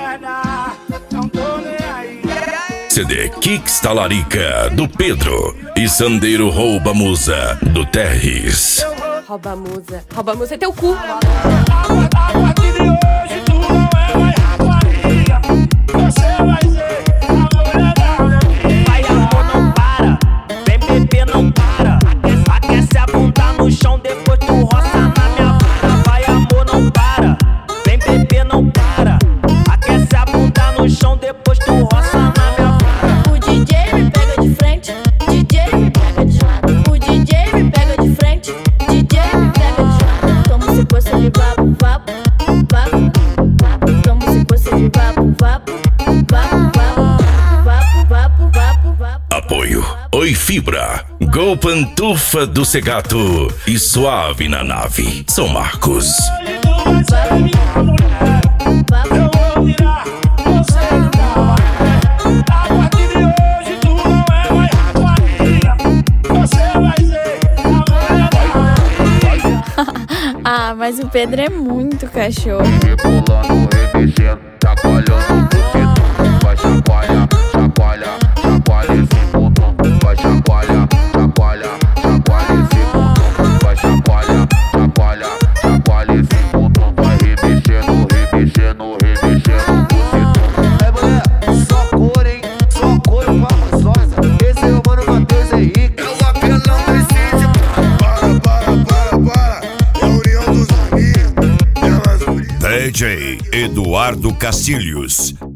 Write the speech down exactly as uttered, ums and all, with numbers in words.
C D Kicks Talarica do Pedro e Sandeiro Rouba Musa do Terres. Rouba Musa, rouba Musa é teu cu. Vai amor, não para, vem beber, não para. Aquece a bunda no chão, depois tu roça na minha vara. Vai amor, não para, vem beber, não para. Aquece a bunda no chão, depois tu roça na minha vara. O D J me pega de frente, D J me pega de lado. O D J me pega de frente, D J me pega de lado. Como se fosse de vapo, vapo, vapo, vapo. Como se fosse de vapo, vapo, vapo, vapo, vapo, vapo, vapo. Apoio Oi Fibra, Gol Pantufa do Segato e Suave na Nave, São Marcos. Ah, mas o Pedro é muito cachorro. Rebolando, remexendo, chacoalhando o bucetão. Vai chacoalha, chacoalha, chacoalha esse bumbum. Vai chacoalha, chacoalha, chacoalha esse bumbum. Vai chacoalha, chacoalha, chacoalha esse bumbum. Vai remexendo, remexendo, remexendo o bucetão. É mulher, só cor, hein? Só cor, palmas rosa. Esse é o mano Matheus Henrique. É o apelão do incêndio. Para, para, para, para. É a união dos amigos. Elas brilham. D J Eduardo Cacilhos